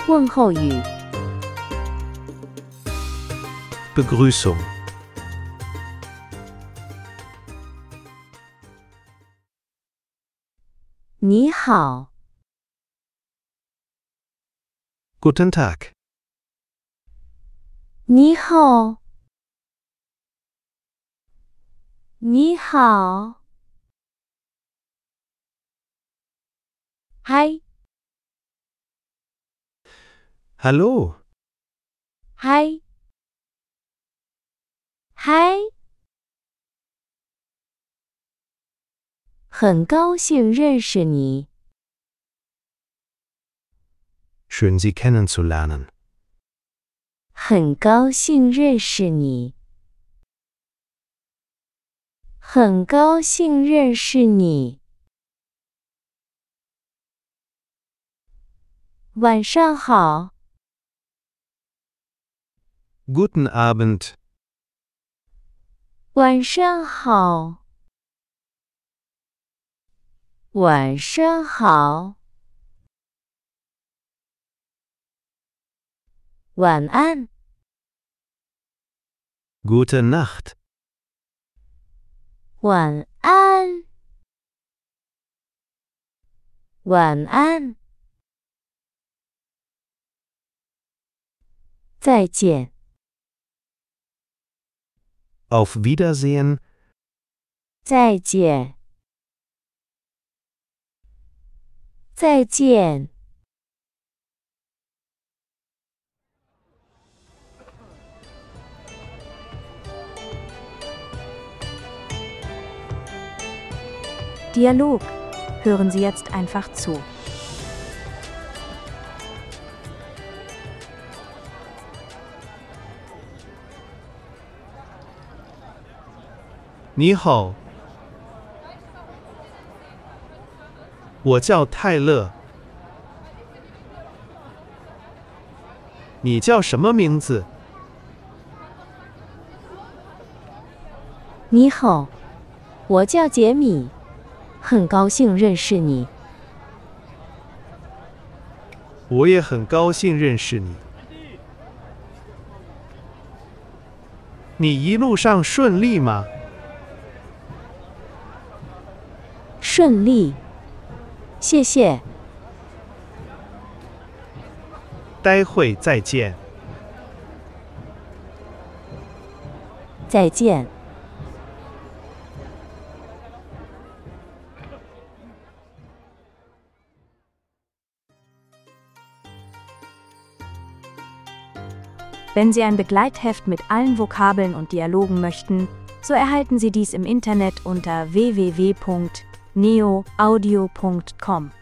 问候语。 Begrüßung. 你好， Guten Tag. 你好，你好。嗨， Hallo. 嗨，嗨。很高兴认识你。 Schön, Sie kennenzulernen. 很高兴认识你。很高兴认识你。晚上好。 Guten Abend. 晚上好。晚上好。晚安。 Gute Nacht. 晚安。晚安。再见。 Auf Wiedersehen. 再见。再见。 Dialog. Hören Sie jetzt einfach zu. 你好，我叫泰勒。你叫什么名字？ 你好，我叫杰米，很高兴认识你。 我也很高兴认识你。你一路上顺利吗？ 顺利，谢谢。 待会再见。 再见。 Wenn Sie ein Begleitheft mit allen Vokabeln und Dialogen möchten, so erhalten Sie dies im Internet unter www.neoaudio.com.